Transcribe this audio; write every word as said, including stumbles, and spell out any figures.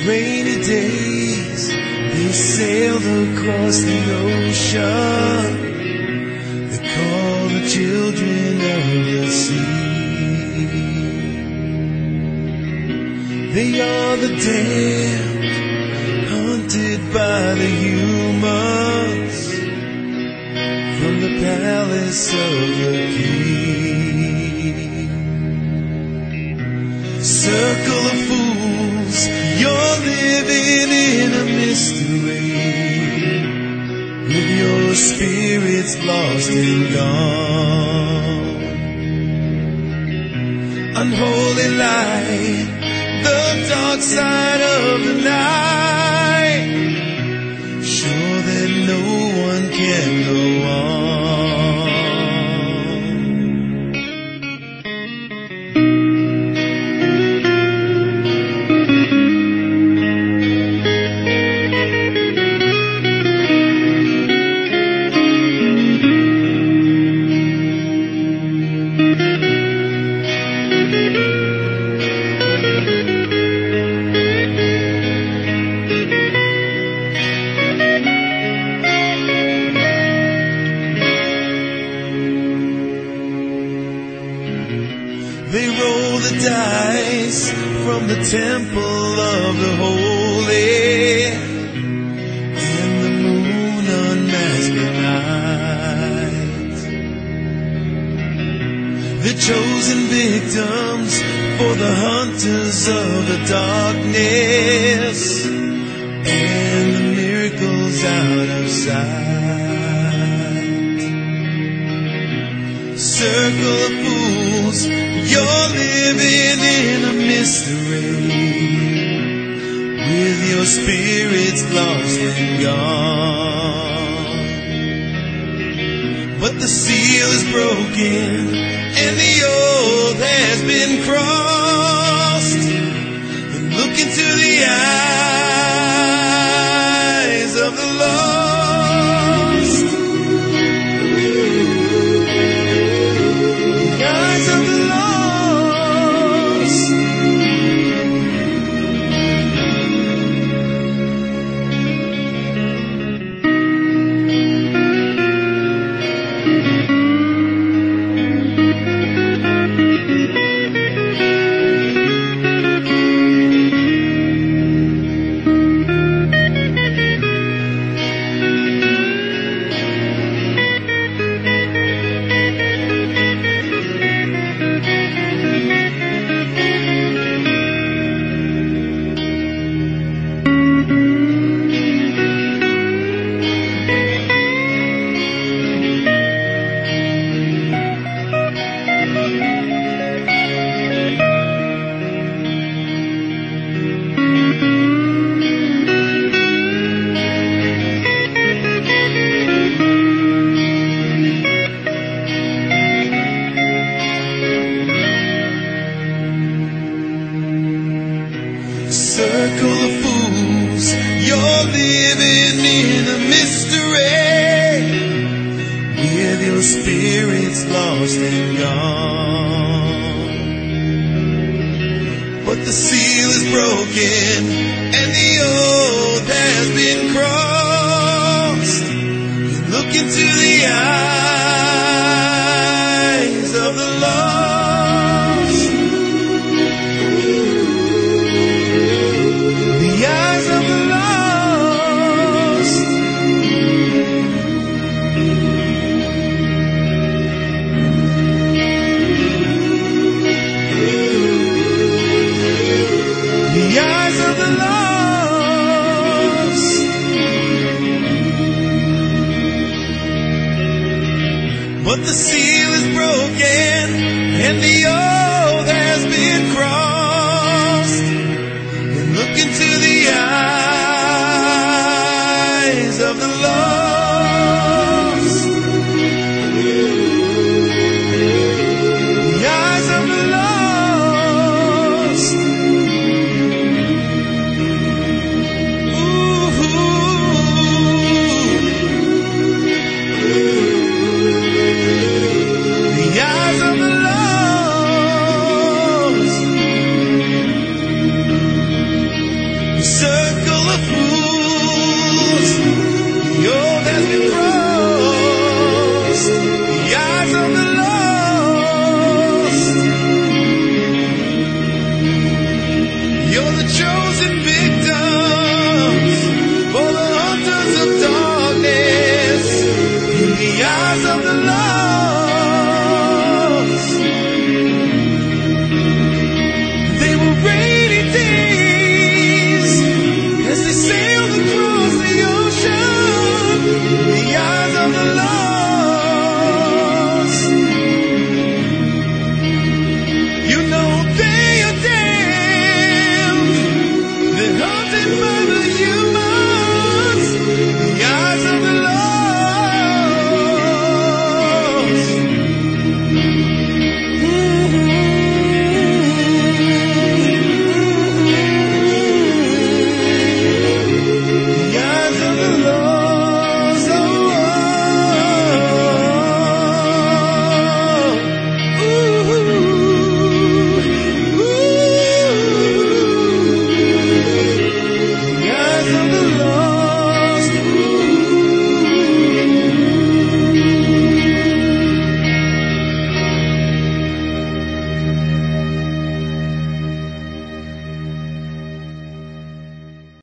rainy days, they sailed across the ocean. They call the children of the sea. They are the damned, hunted by the humans from the palace of the king. Circle of fools, you're living in a mystery, with your spirits lost and gone. Unholy light, the dark side of the night, sure that no one can go on. They roll the dice from the temple of the holy, and the moon unmasked the night. The chosen victims for the hunters of the darkness, and the miracles out of sight. Circle of fools, you're living in a mystery, with your spirits lost and gone. But the seal is broken, and the oath has been crossed. And look into the eyes of the lost. The eyes of the lost. Circle of fools, you're living in a mystery, with your spirits lost and gone. But the seal is broken, and the oath has been crossed. You look into the eyes of the lost. But the seal is broken, and the oath has been crossed. And look into the eyes of the lost. The eyes of the lost. Ooh. The eyes of the Lord. been crossed.